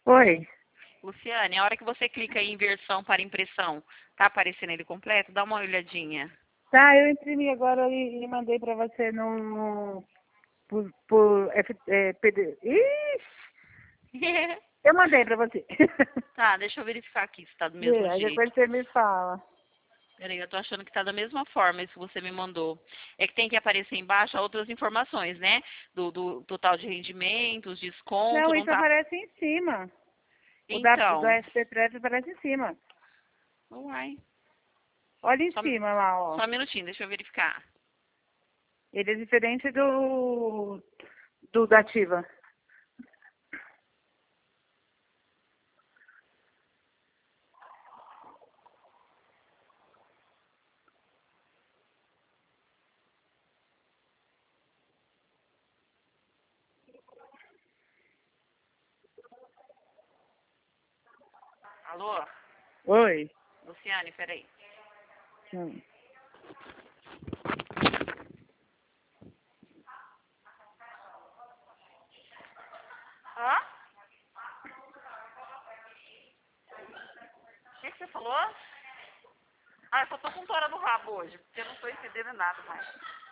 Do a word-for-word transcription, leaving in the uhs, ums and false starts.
Oi. Luciane, a hora que você clica em versão para impressão, tá aparecendo ele completo? Dá uma olhadinha. Tá, eu imprimi agora e, e mandei pra você no... Por, por F, é, P D... Ixi! Eu mandei pra você. Tá, deixa eu verificar aqui se tá do mesmo Vê, aí jeito. depois você me fala. Peraí, eu tô achando que tá da mesma forma isso que você me mandou. É que tem que aparecer embaixo outras informações, né? Do, do total de rendimentos, desconto, Não, não isso tá. aparece em cima. O da, do Então, S P treze aparece em cima. uai, Olha em só, cima lá, ó. só um minutinho, deixa eu verificar. Ele é diferente do, do da ativa. Alô? Oi. Luciane, peraí. Hum. Hã? O que, que você falou? Ah, eu só tô com tora no rabo hoje, porque eu não tô entendendo nada mais.